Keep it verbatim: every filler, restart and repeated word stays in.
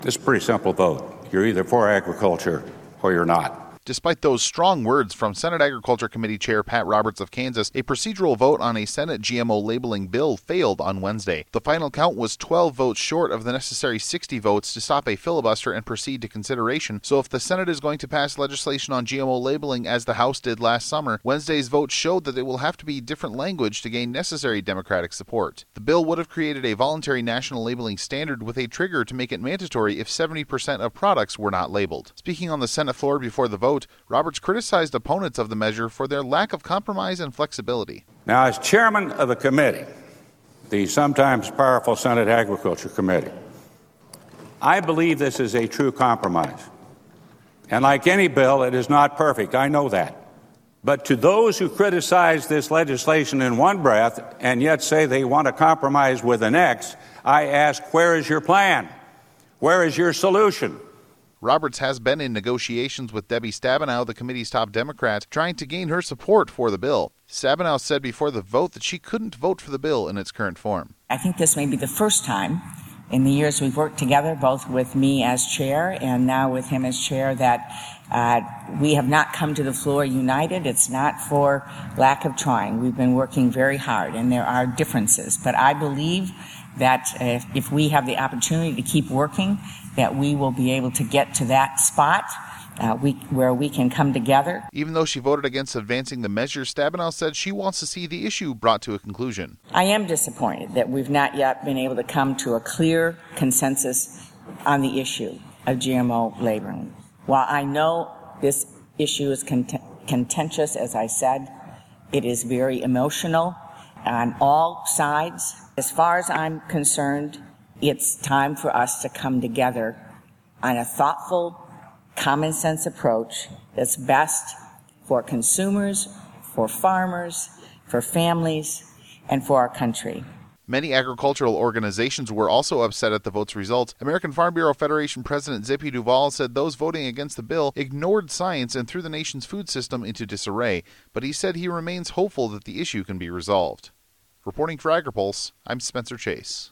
It's a pretty simple vote. You're either for agriculture or you're not. Despite those strong words from Senate Agriculture Committee Chair Pat Roberts of Kansas, a procedural vote on a Senate G M O labeling bill failed on Wednesday. The final count was twelve votes short of the necessary sixty votes to stop a filibuster and proceed to consideration. So if the Senate is going to pass legislation on G M O labeling as the House did last summer, Wednesday's vote showed that it will have to be different language to gain necessary Democratic support. The bill would have created a voluntary national labeling standard with a trigger to make it mandatory if seventy percent of products were not labeled. Speaking on the Senate floor before the vote, Roberts criticized opponents of the measure for their lack of compromise and flexibility. Now, as chairman of the committee, the sometimes powerful Senate Agriculture Committee, I believe this is a true compromise. And like any bill, it is not perfect. I know that. But to those who criticize this legislation in one breath and yet say they want to compromise with the next, I ask, where is your plan? Where is your solution? Roberts has been in negotiations with Debbie Stabenow, the committee's top Democrat, trying to gain her support for the bill. Stabenow said before the vote that she couldn't vote for the bill in its current form. I think this may be the first time in the years we've worked together, both with me as chair and now with him as chair, that uh, we have not come to the floor united. It's not for lack of trying. We've been working very hard, and there are differences. But I believe that uh, if we have the opportunity to keep working, that we will be able to get to that spot uh, we, where we can come together. Even though she voted against advancing the measure, Stabenow said she wants to see the issue brought to a conclusion. I am disappointed that we've not yet been able to come to a clear consensus on the issue of G M O labeling. While I know this issue is cont- contentious, as I said, it is very emotional on all sides. As far as I'm concerned, it's time for us to come together on a thoughtful, common sense approach that's best for consumers, for farmers, for families, and for our country. Many agricultural organizations were also upset at the vote's result. American Farm Bureau Federation President Zippy Duvall said those voting against the bill ignored science and threw the nation's food system into disarray, but he said he remains hopeful that the issue can be resolved. Reporting for AgriPulse, I'm Spencer Chase.